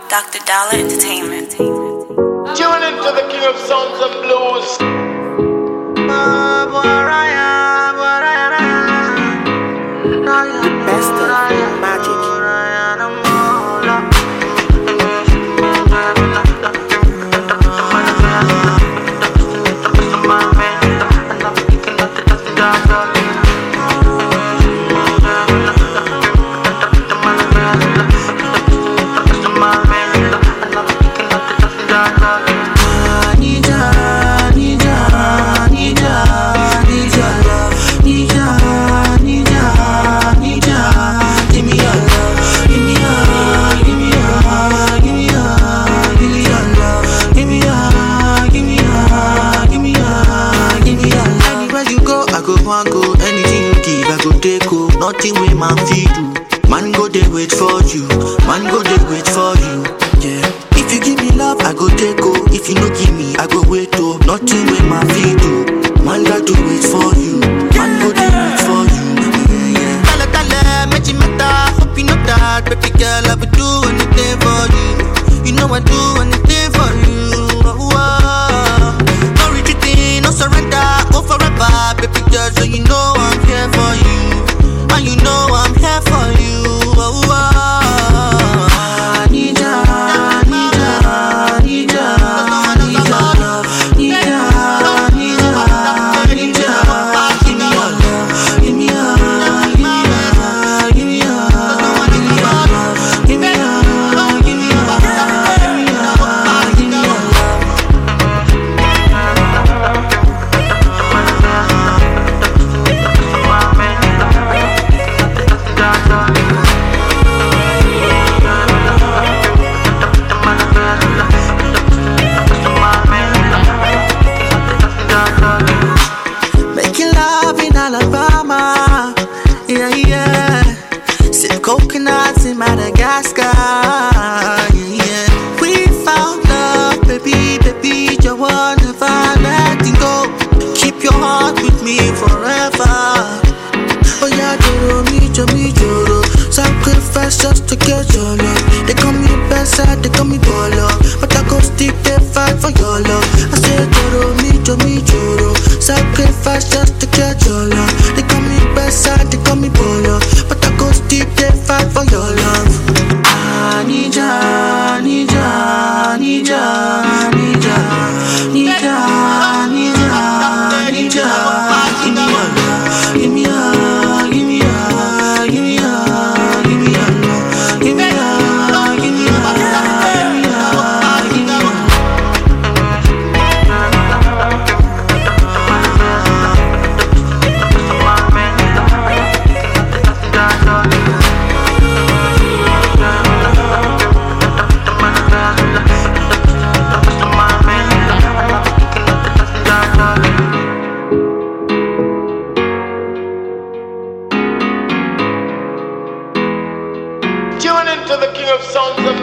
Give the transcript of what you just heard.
Dr. Dollar Entertainment. Tune into the king of sounds and blues. Best of magic. Nothing wey man fit do. Man go dey wait for you. Man go dey wait for you. Yeah. If you give me love, I go take oh. If you no give me, I go wait oh. Nothing wey man fit do. Man got to wait for you. Man go dey wait for you. Yeah, yeah. Tell make you matter. Hope you know that, baby girl, I will do anything for you. You know I do anything for you. Oh, oh. No retreating, no surrender, go forever, baby girl. So you know I'm here for you. And you know I'm here for you. Oh, oh. I need ya, need ya, need ya, need ya love. Need ya, need ya, need ya. Give me your love, give me your, give me your, give me your, give me your love, give me your, give me your, give me your, give me your love. Making love in Alabama, yeah, yeah. Sip coconuts in Madagascar, yeah, yeah. We found love, baby, baby, you won't never letting go. Keep your heart with me forever. Oh yeah, me, Joro. Sacrifice just to get your love. They call me best side, they call me baller, but I go stick they fight for your love. I said me, Joro. Sacrifice just to get your love. They call me best side, they call me baller, but I go stick they fight for your love. I need ya, need ya, need ya, need ya, need ya, need ya, need ya. Give me your love, give me your, give me your, give me your, give me your love, give me your, give me your, give me your, give me your. Tune into the king of sounds and